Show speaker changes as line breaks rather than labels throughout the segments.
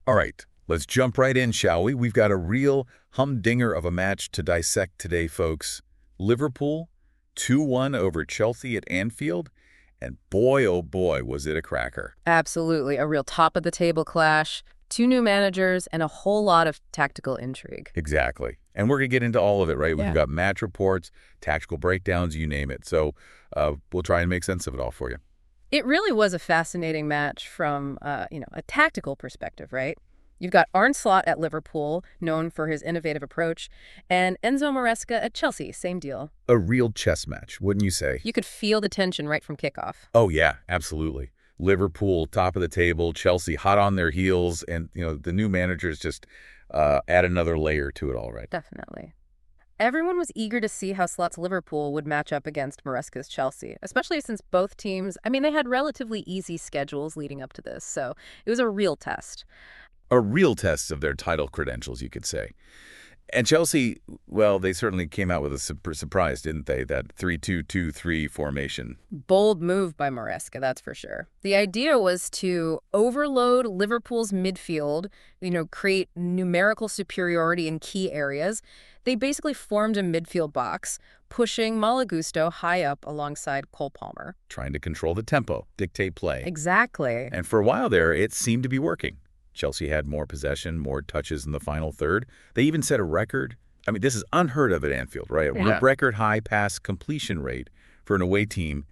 All right, let's jump right in, shall we? We've got a real humdinger of a match to dissect today, folks. Liverpool, 2-1 over Chelsea at Anfield, and boy, oh boy, was it a cracker.
Absolutely. A real top of the table clash, two new managers, and a whole lot of tactical intrigue.
Exactly. And we're going to get into all of it, right? We've
Yeah.
got match reports, tactical breakdowns, you name it. So we'll try and make sense of it all for you.
It really was a fascinating match from, a tactical perspective, right? You've got Arne Slot at Liverpool, known for his innovative approach, and Enzo Maresca at Chelsea, same deal.
A real chess match, wouldn't you say?
You could feel the tension right from kickoff.
Oh, yeah, absolutely. Liverpool, top of the table, Chelsea hot on their heels, and, the new managers just add another layer to it all, right?
Definitely. Everyone was eager to see how Slot's Liverpool would match up against Maresca's Chelsea, especially since both teams, they had relatively easy schedules leading up to this, so it was a real test.
A real test of their title credentials, you could say. And Chelsea, well, they certainly came out with a surprise, didn't they? That 3-2-2-3 formation.
Bold move by Maresca, that's for sure. The idea was to overload Liverpool's midfield, create numerical superiority in key areas. They basically formed a midfield box, pushing Malo Gusto high up alongside Cole Palmer.
Trying to control the tempo, dictate play.
Exactly.
And for a while there, it seemed to be working. Chelsea had more possession, more touches in the final third. They even set a record. I mean, this is unheard of at Anfield, right?
Yeah.
Record high pass completion rate for an away team,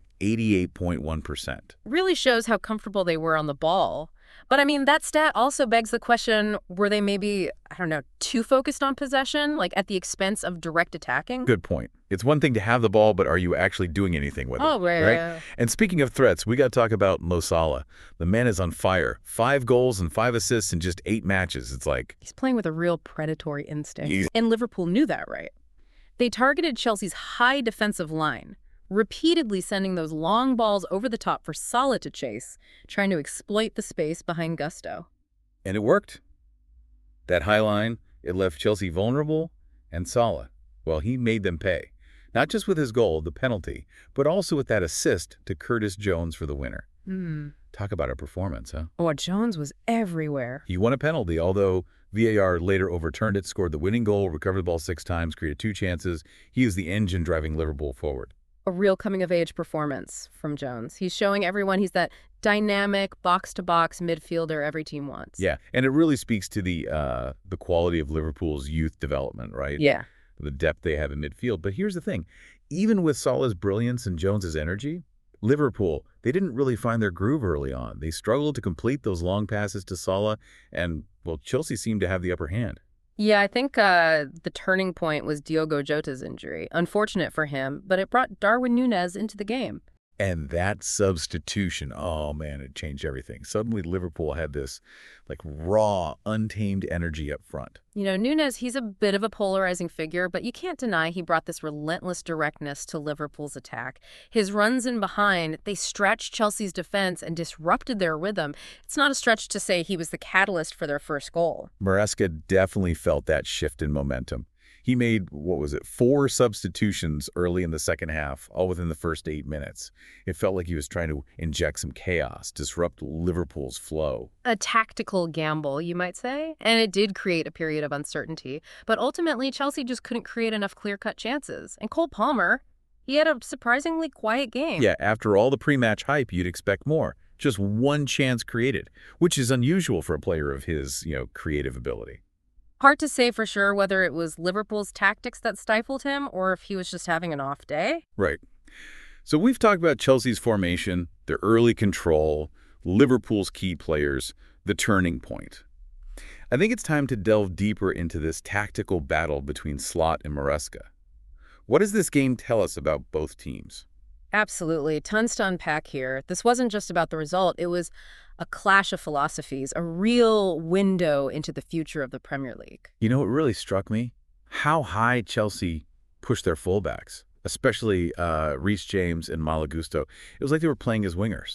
88.1%.
Really shows how comfortable they were on the ball. But that stat also begs the question, were they maybe, too focused on possession, like at the expense of direct attacking?
Good point. It's one thing to have the ball, but are you actually doing anything with it?
Oh, right.
And speaking of threats, we got to talk about Mo Salah. The man is on fire. 5 goals and 5 assists in just 8 matches. It's like...
He's playing with a real predatory instinct.
He's-
And Liverpool knew that, right? They targeted Chelsea's high defensive line, repeatedly sending those long balls over the top for Salah to chase, trying to exploit the space behind Gusto.
And it worked. That high line, it left Chelsea vulnerable, and Salah, well, he made them pay. Not just with his goal, the penalty, but also with that assist to Curtis Jones for the winner. Talk about a performance, huh?
Oh, Jones was everywhere.
He won a penalty, although VAR later overturned it, scored the winning goal, recovered the ball 6 times, created 2 chances. He is the engine driving Liverpool forward.
A real coming-of-age performance from Jones. He's showing everyone he's that dynamic, box-to-box midfielder every team wants.
Yeah, and it really speaks to the quality of Liverpool's youth development, right?
Yeah.
The depth they have in midfield. But here's the thing. Even with Salah's brilliance and Jones's energy, Liverpool, they didn't really find their groove early on. They struggled to complete those long passes to Salah, and, well, Chelsea seemed to have the upper hand.
Yeah, I think the turning point was Diogo Jota's injury. Unfortunate for him, but it brought Darwin Núñez into the game.
And that substitution, oh man, it changed everything. Suddenly Liverpool had this raw, untamed energy up front.
Núñez, he's a bit of a polarizing figure, but you can't deny he brought this relentless directness to Liverpool's attack. His runs in behind, they stretched Chelsea's defense and disrupted their rhythm. It's not a stretch to say he was the catalyst for their first goal.
Maresca definitely felt that shift in momentum. He made, 4 substitutions early in the second half, all within the first 8 minutes. It felt like he was trying to inject some chaos, disrupt Liverpool's flow.
A tactical gamble, you might say, and it did create a period of uncertainty. But ultimately, Chelsea just couldn't create enough clear-cut chances. And Cole Palmer, he had a surprisingly quiet game.
Yeah, after all the pre-match hype, you'd expect more. Just 1 chance created, which is unusual for a player of his, creative ability.
Hard to say for sure whether it was Liverpool's tactics that stifled him or if he was just having an off day.
Right. So we've talked about Chelsea's formation, their early control, Liverpool's key players, the turning point. I think it's time to delve deeper into this tactical battle between Slot and Maresca. What does this game tell us about both teams?
Absolutely. Tons to unpack here. This wasn't just about the result. It was a clash of philosophies, a real window into the future of the Premier League.
You know, it really struck me how high Chelsea pushed their fullbacks, especially Reece James and Malo Gusto. It was like they were playing as wingers.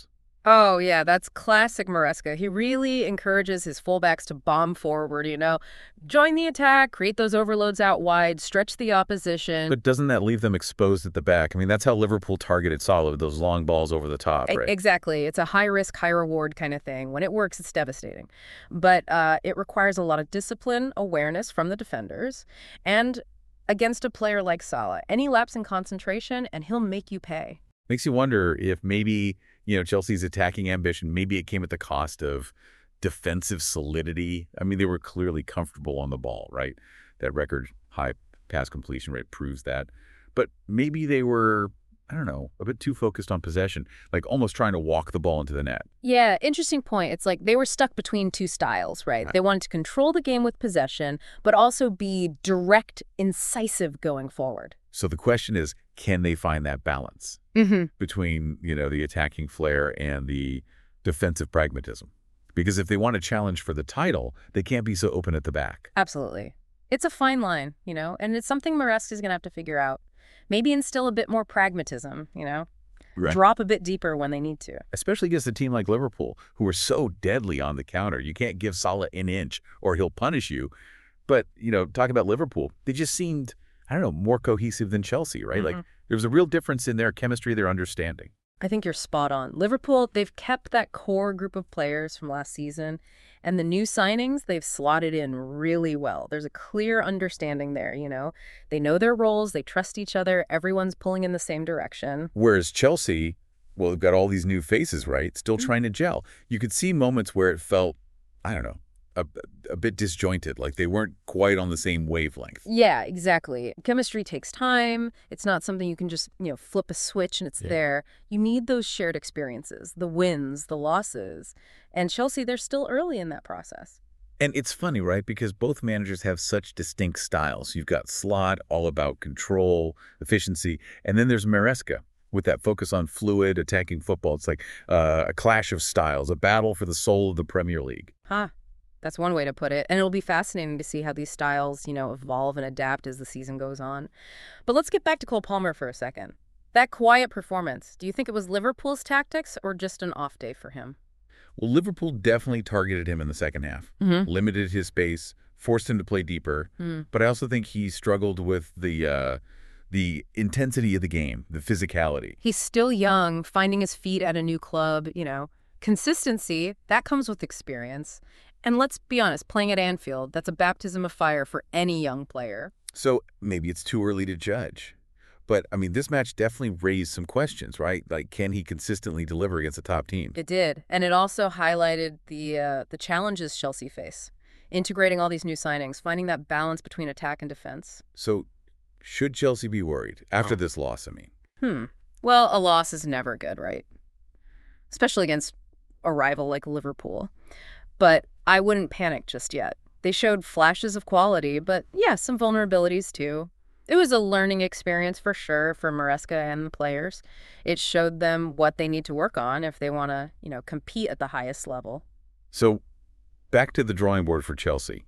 Oh, yeah, that's classic Maresca. He really encourages his fullbacks to bomb forward, join the attack, create those overloads out wide, stretch the opposition.
But doesn't that leave them exposed at the back? I mean, that's how Liverpool targeted Salah with those long balls over the top, right?
Exactly. It's a high risk, high reward kind of thing. When it works, it's devastating. But it requires a lot of discipline, awareness from the defenders, and against a player like Salah. Any lapse in concentration, and he'll make you pay.
Makes you wonder if maybe, Chelsea's attacking ambition, maybe it came at the cost of defensive solidity. I mean, they were clearly comfortable on the ball, right? That record high pass completion rate proves that. But maybe they were, I don't know, a bit too focused on possession, like almost trying to walk the ball into the net.
Yeah, interesting point. It's like they were stuck between two styles, right? They wanted to control the game with possession, but also be direct, incisive going forward.
So the question is, can they find that balance between, the attacking flair and the defensive pragmatism? Because if they want to challenge for the title, they can't be so open at the back.
Absolutely. It's a fine line, and it's something Maresca's going to have to figure out. Maybe instill a bit more pragmatism,
Right.
drop a bit deeper when they need to.
Especially against a team like Liverpool, who are so deadly on the counter. You can't give Salah an inch or he'll punish you. But, talking about Liverpool, they just seemed, I don't know, more cohesive than Chelsea, right? Like there was a real difference in their chemistry, their understanding.
I think you're spot on. Liverpool, they've kept that core group of players from last season, and the new signings, they've slotted in really well. There's a clear understanding there, They know their roles, they trust each other, everyone's pulling in the same direction.
Whereas Chelsea, well, they've got all these new faces, right? Still trying to gel. You could see moments where it felt, I don't know, a bit disjointed, like they weren't quite on the same wavelength.
Yeah, exactly. Chemistry takes time. It's not something you can just, flip a switch and it's there. You need those shared experiences, the wins, the losses. And Chelsea, they're still early in that process.
And it's funny, right? Because both managers have such distinct styles. You've got Slot, all about control, efficiency, and then there's Maresca with that focus on fluid, attacking football. It's like a clash of styles, a battle for the soul of the Premier League.
Huh. That's one way to put it. And it'll be fascinating to see how these styles, evolve and adapt as the season goes on. But let's get back to Cole Palmer for a second. That quiet performance, do you think it was Liverpool's tactics or just an off day for him?
Well, Liverpool definitely targeted him in the second half, limited his space, forced him to play deeper. But I also think he struggled with the intensity of the game, the physicality.
He's still young, finding his feet at a new club, Consistency, that comes with experience. And let's be honest, playing at Anfield, that's a baptism of fire for any young player.
So maybe it's too early to judge. But, I mean, this match definitely raised some questions, right? Like, can he consistently deliver against a top team?
It did. And it also highlighted the challenges Chelsea face. Integrating all these new signings, finding that balance between attack and defense.
So should Chelsea be worried after this loss, I mean?
Well, a loss is never good, right? Especially against a rival like Liverpool. But I wouldn't panic just yet. They showed flashes of quality, but yeah, some vulnerabilities too. It was a learning experience for sure for Maresca and the players. It showed them what they need to work on if they want to, compete at the highest level.
So back to the drawing board for Chelsea.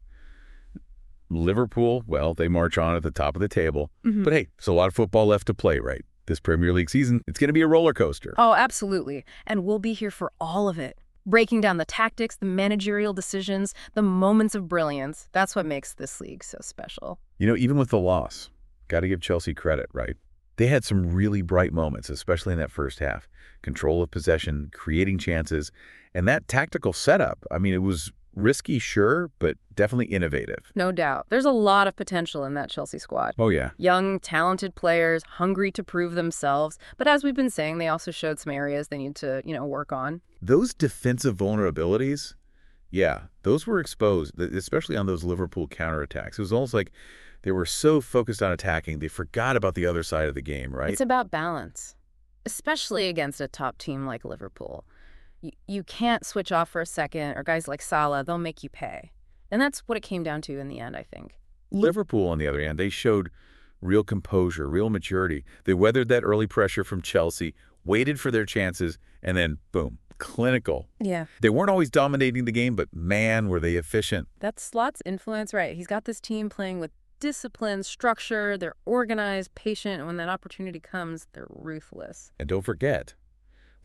Liverpool, well, they march on at the top of the table. But hey, there's a lot of football left to play, right? This Premier League season, it's going to be a roller coaster.
Oh, absolutely. And we'll be here for all of it. Breaking down the tactics, the managerial decisions, the moments of brilliance. That's what makes this league so special.
Even with the loss, got to give Chelsea credit, right? They had some really bright moments, especially in that first half. Control of possession, creating chances, and that tactical setup. I mean, it was risky, sure, but definitely innovative.
No doubt. There's a lot of potential in that Chelsea squad.
Oh, yeah.
Young, talented players, hungry to prove themselves. But as we've been saying, they also showed some areas they need to, work on.
Those defensive vulnerabilities, yeah, those were exposed, especially on those Liverpool counterattacks. It was almost like they were so focused on attacking, they forgot about the other side of the game, right?
It's about balance, especially against a top team like Liverpool. You can't switch off for a second, or guys like Salah, they'll make you pay. And that's what it came down to in the end, I think.
Liverpool, on the other hand, they showed real composure, real maturity. They weathered that early pressure from Chelsea, waited for their chances, and then, boom, clinical.
Yeah.
They weren't always dominating the game, but man, were they efficient.
That's Slot's influence, right? He's got this team playing with discipline, structure, they're organized, patient, and when that opportunity comes, they're ruthless.
And don't forget,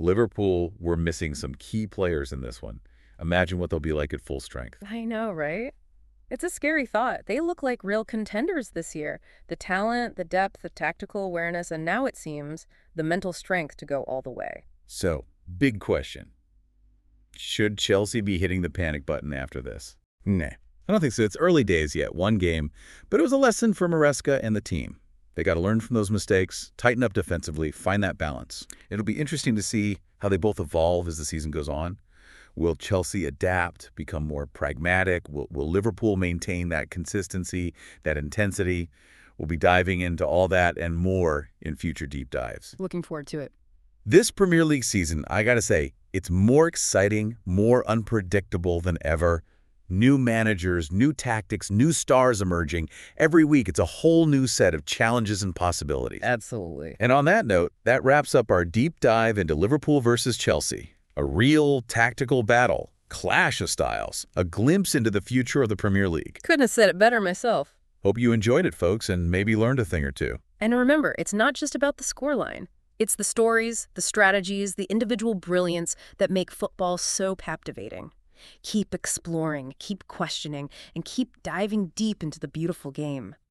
Liverpool were missing some key players in this one. Imagine what they'll be like at full strength.
I know, right? It's a scary thought. They look like real contenders this year. The talent, the depth, the tactical awareness, and now it seems the mental strength to go all the way.
So, big question. Should Chelsea be hitting the panic button after this? Nah, I don't think so. It's early days yet, one game, but it was a lesson for Maresca and the team. They got to learn from those mistakes, tighten up defensively, find that balance. It'll be interesting to see how they both evolve as the season goes on. Will Chelsea adapt, become more pragmatic? Will Liverpool maintain that consistency, that intensity? We'll be diving into all that and more in future deep dives.
Looking forward to it.
This Premier League season, I gotta say, it's more exciting, more unpredictable than ever. New managers, new tactics, new stars emerging. Every week, it's a whole new set of challenges and possibilities.
Absolutely.
And on that note, that wraps up our deep dive into Liverpool versus Chelsea. A real tactical battle, clash of styles, a glimpse into the future of the Premier League.
Couldn't have said it better myself.
Hope you enjoyed it, folks, and maybe learned a thing or two.
And remember, it's not just about the scoreline. It's the stories, the strategies, the individual brilliance that make football so captivating. Keep exploring, keep questioning, and keep diving deep into the beautiful game.